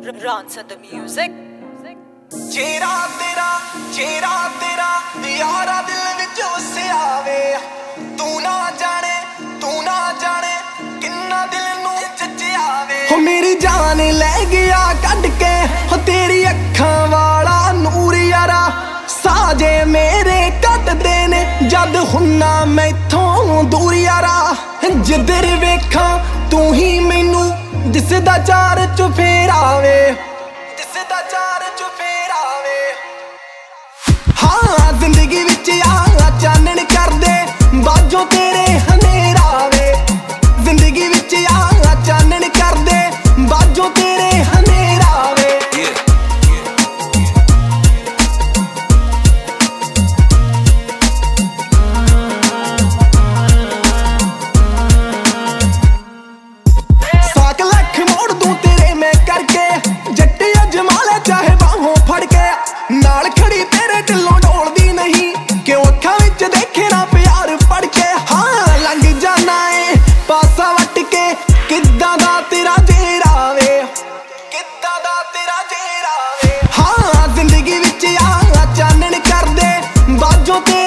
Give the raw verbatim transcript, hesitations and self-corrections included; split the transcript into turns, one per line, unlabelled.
Rance the music.
चेहरा तेरा चेहरा तेरा यारा दिल विच वसिया वे तू ना जाने तू ना जाने किन्ना दिल नू चचिया वे हो मेरी जान ले गया कट के हो तेरी अखां वाला नूर यारा साजे मेरे कट देने जद हुन्ना मैथों दूर यारा जिधर वेखां तू ही मैनू दिसदा चार चुफेरावे दिसदा चार चुफेरावे हाँ जिंदगी विच आ चानन कर दे बाजो तेरे हनेरा वे जिंदगी विच आ चानन कर दे बाजो तेरे हनेरा वे साक लख मोड़ दूं तेरे मैं करके जट्टी अजमाले चाहे बाहों फड़ के नाल खड़ी तेरे दिलों डोलदी नहीं क्यों अखां विच देखे ना प्यार पड़ के हाँ लंघ जाना है पासा वट के किद्दां दा तेरा चेहरा वे किद्दां दा तेरा चेहरा वे हाँ जिंदगी विच आ चानन कर दे बाजो ते